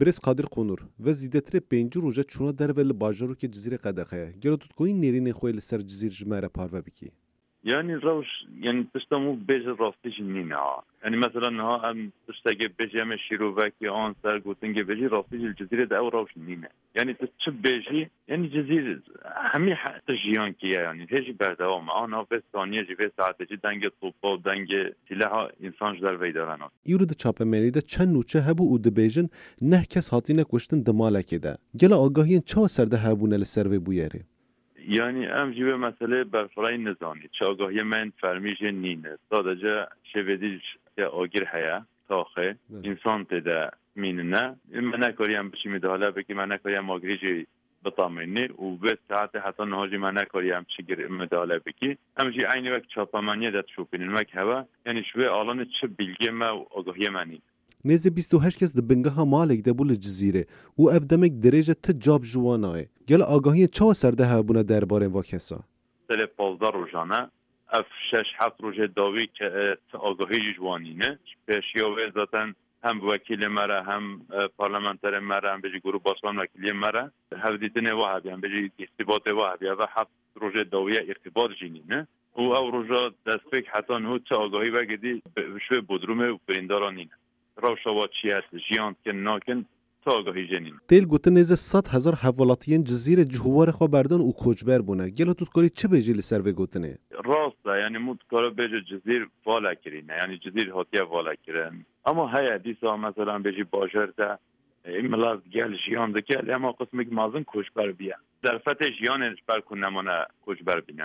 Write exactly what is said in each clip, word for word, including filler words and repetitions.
برس قادر قونور و زیدتر پنج روزه چونا در ول باجرو که جزیره قدخه گلو تو کوین نرین خویل سر جزیر جمره پارو بکی يعني روش يعني تستمو بيج راستيش نينا يعني مثلا ها ام تشتاق بيجي ام شيروفاكي اون سر قوتنجي بيجي راستيش الجزيره ده او روش نينا يعني تشب بيجي يعني جزيره همي حتى جيان كي يعني هيجي بردوام انا في ثانيه جي في ساعه جي دنگ توپا دنگ سلاح انسان در ويدارن یورو د چاپ مریده چند نوچه هبو او د بیژن نه کس هاتینه کشتن دمالکه ده گله آگاهین چه سرده هبونه لسر و بویره يعني ام جيبه مسألة برفراي نظامي چاگاهی من فرمیش نینه سادجه شویدیش که آگیر هیا تاخه انسان تده مینه من نکاریم بشی مدهاله بکی من نکاریم آگریجی بطامنی و به ساعت حتی نهاجی من نکاریم چی مدهاله بکی ام جی عینی وقت چاپمانیه داد شوپینین وقت هوا یعنی شوی آلان چه بیلگی ما و آگاهی منی نزد بیست و هشت کس د بنگاه مالک ده بول جزیره او افدمک درجه تجاب جوانای گل آگاهی چه سرده هبونه درباره واکسا سال پانزده روزانه اف شش هفت روز داوی که آگاهی جوانینه پیشیاوی ذاتن هم وکیل مره هم پارلمانتر مره هم بجی گروه باسمان وکیلی مره هفدیتن واحدی هم بجی ارتباط واحدی و هفت روز داوی ارتباط جینینه او او روزا دستفک حتی نهو چه آگاهی وگدی شوی بدرومه و پریندارانینه روشا چیست جیان که ناکن تا آگاهی جنین دیل گوته نیز صد هزار حوالاتیان جزیره جهوار خواه بردن او کوچبر بونه گلو تو کاری چه بیجی لسر و گوتنه؟ راسته یعنی مود کارا بیجی جزیر والا کرینه یعنی جزیر هاتیه والا کرن اما هیا دیسا مثلا بیجی باجر ده این ملاز گل جیان ده که اما قسمی که مازن کوچبر بیا در فتح جیانش برکن نمانه کوچبر بینه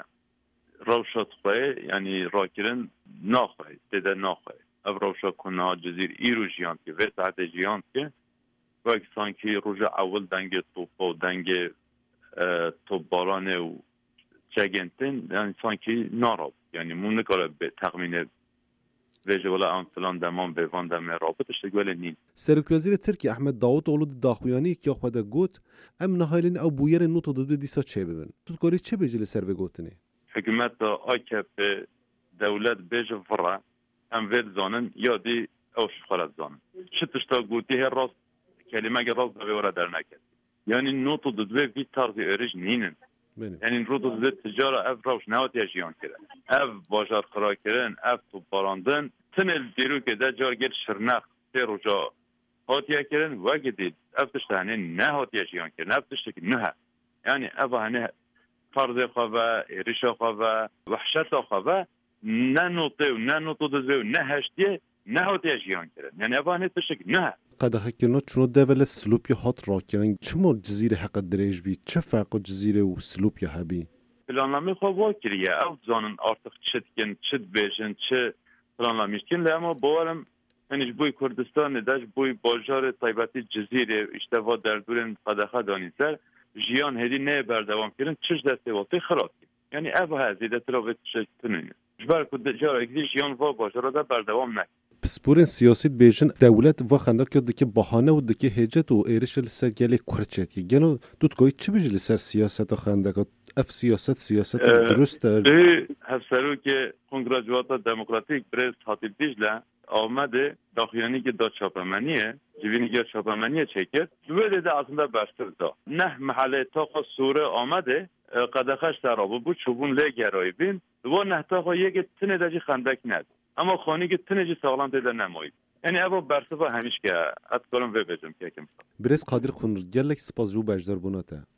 روشا خواه یعنی را کرن ناخواه دیده ناخواه او روشا کنه جزیر ایرو جیان که و ساعت جیان که وقت سانکی روزا اول دنگ توپا و دنگ توپبارانه و چگنتن یعنی سانکی ناراب یعنی مون نکاره به تقمین ویژه ولا آن فلان دمان بیوان دم رابطش تگوله نین سرک وزیر ترکی احمد داوود اولو داخویانی که خود گوت ام نهایلین او بویر نوتو دو دیسا چه ببین تو کاری چه بیجی لسر و گوتنه حکومت آکپ دولت بیج فرا ام وید زانن یا دی اوش خالد زانن چه تشتا گوتی هر راست کلمه که راست به ورا در نکرد یعنی نوتو دو وی طرز اورج نینن یعنی نوتو دو تجاره اف روش نهات یجیان کرد اف بازار خرا کردن اف تو باراندن تنل دیرو که در جار گل شرنخ سه روزا هاتیه کردن و گدید اف تشتهنه نه هاتیه جیان کردن اف تشتکی نه یعنی اف هنه فرض خواه ریشه خواه وحشت خواه نه نوته و نه نوتو دو نه هشتیه نه هاتیه جیان کردن یعنی اف هنه تشتکی نه قد حکرنا چونو دول سلوپی هات را کردن چما جزیره حق دریج بی چه فرق جزیره و سلوپی هبی پلانلامی خواه واکریه او زانن آرتق چد کن چد بیشن چه پلانلامیش کن لیما باورم هنیش بوی کردستان داش بوی باجار طیبتی جزیره اشتوا در دورن قدخه دانیسر جیان هدی نه بردوام کردن چش دسته واقعی خراب کن یعنی او هزیده تراویت شکنین جبر کد جار اگزی جیان وا باجار دا بردوام نکن پسپورن سیاست بیشن دولت و خنده کرده که بهانه و دکی هجت و ایرش لسر گلی کرچتی گنو دوت کوی چی بیش لسر سیاست خنده که اف سیاست سیاست درسته ای هفسرو که کنگراجوات دموکراتیک برس حاطی دیجله آمده داخیانی که دا چاپمنیه جوینی که چاپمنیه چکت دویده ده اصلا برستر دا نه محله تاقا سوره آمده قدخش ترابو بود چوبون لی گرایی بین و نه تاقا یک تنه داجی خندک ند اما خانی که تنه جی ساغلام دیده نمایید یعنی ابا برصفه همیش که ات کلم وی بجم که کم برس قادر خونر گلک سپاس جو بجدار بوناته